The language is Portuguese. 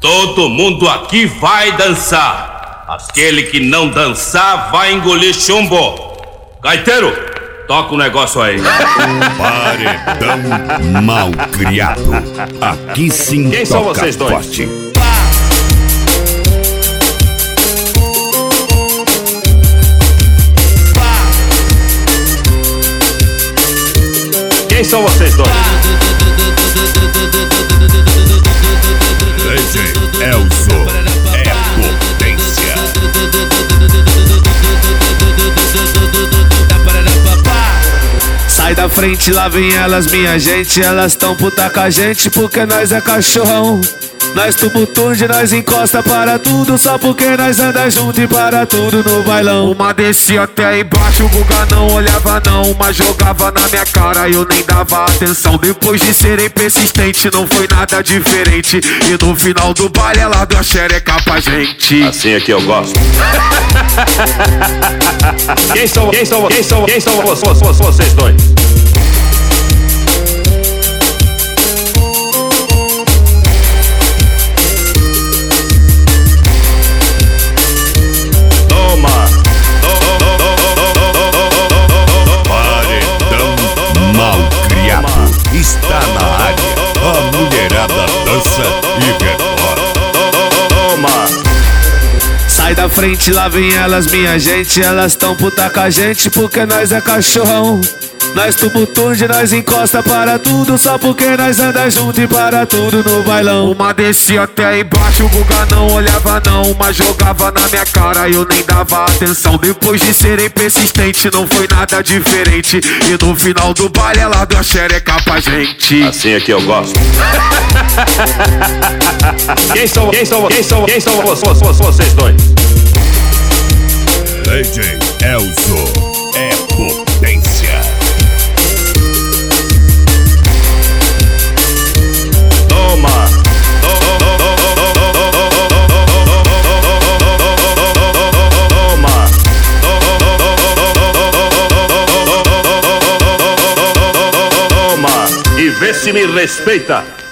Todo mundo aqui vai dançar. Aquele que não dançar vai engolir chumbo. Gaiteiro, toca o negócio aí. Paredão Malcriado. Aqui sim. Quem são vocês dois? Forte. Quem são vocês dois? DJ Elzo é potência. Sai da frente, lá vem elas, minha gente. Elas tão puta com a gente porque nós é cachorrão. Nós tumultude, nós encosta para tudo, só porque nós anda junto e para tudo no bailão. Uma descia até embaixo, o Guga não olhava não. Uma jogava na minha cara e eu nem dava atenção. Depois de serem persistente, não foi nada diferente. E no final do baile ela deu a xereca pra gente. Assim é que eu gosto. Quem são vocês dois? Malcriado está na área. A mulherada dança e rebola. Sai da frente, lá vem elas, minha gente. Elas tão puta com a gente porque nós é cachorrão. Nós tumultude, nós encosta para tudo, só porque nós anda junto e para tudo no bailão. Uma descia até embaixo, o Guga não olhava não. Uma jogava na minha cara e eu nem dava atenção. Depois de serem persistente, não foi nada diferente. E no final do baile ela deu a xereca pra gente. Assim é que eu gosto. Quem são vocês dois? DJ Elzo é potência. E vê se me respeita.